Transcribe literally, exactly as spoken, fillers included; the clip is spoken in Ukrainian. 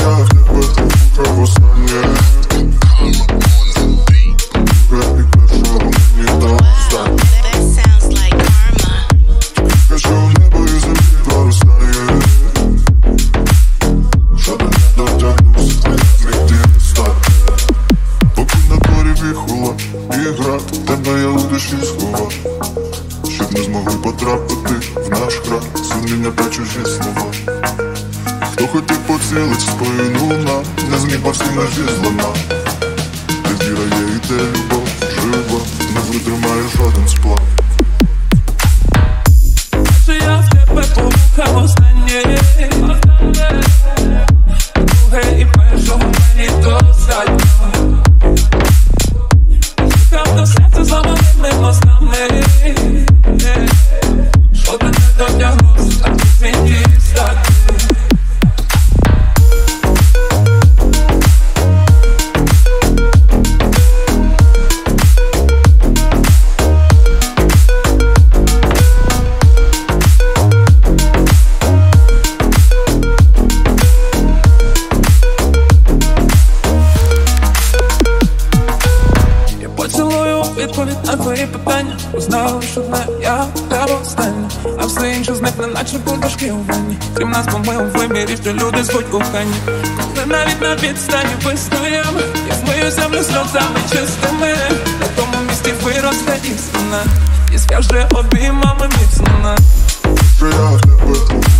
я в тебе слухав востаннє. Рухай першого мені дав стать. Кажу в небо і землі проростає. Жоден не дотягнувся, звідти не стати. Поки на дворі віхола і град, тебе я у душі сховав, щоб не змогли потрапити в наш храм сумління та чужі слова. Хто хотів поцілить спину нам, не зміг всі межі зламав. Де віра є і де любов жива, не витримає жоден сплав. Що я в тебе полухав останнє. Друге і першого мені достатньо. Їхав до серця зламаними мостами. Жоден не дотягнувся, так і звідти стати. Відповідь на твої питання, узнала лиш одне, я тебе останнє. А все інше зникне, наче бульбашки у ванні. Крім нас, бо ми у вимірі, що люди звуть кохані. Коли навіть на відстані вистоями, я змию землю сльозами чистими. На тому місці виросте істина, і скаже обіймами міцно. Що я в тебе